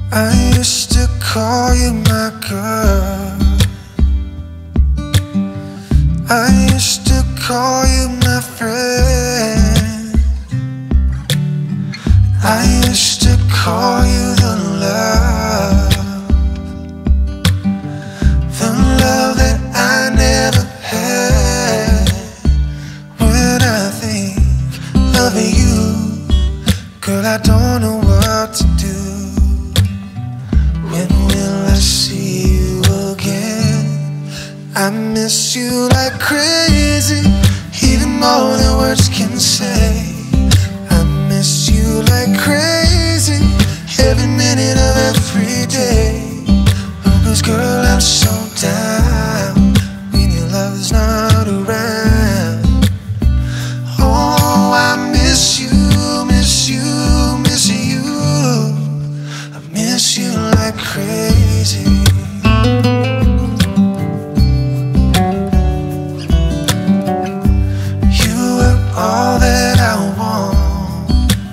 I used to call you my girl. I used to call you my friend. I used to call you the love that I never had. When I think of you, girl, I don't know what to do. When will I see you again? I miss you like crazy, even more than words can say. I miss you like crazy, every minute of every day. Oh, 'cause girl, I'm so down when your love's not around. Oh, I miss you, miss you, miss you. I miss you like crazy. You were all that I want.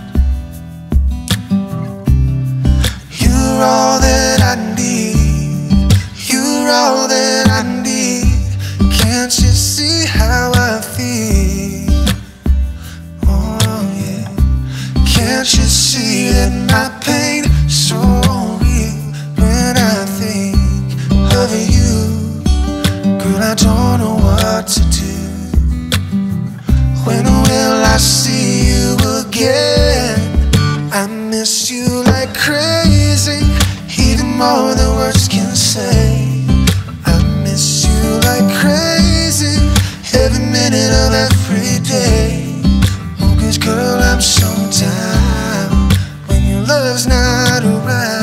You're all that I need. You're all that I need. Can't you see how I feel? Oh yeah. Can't you see that my pain is so real? When I think of you, girl, I don't know what to do. When will I see you again? I miss you like crazy, even more than words can say. I miss you like crazy, every minute of every day. Oh, 'cause girl, I'm so down when your love's not around.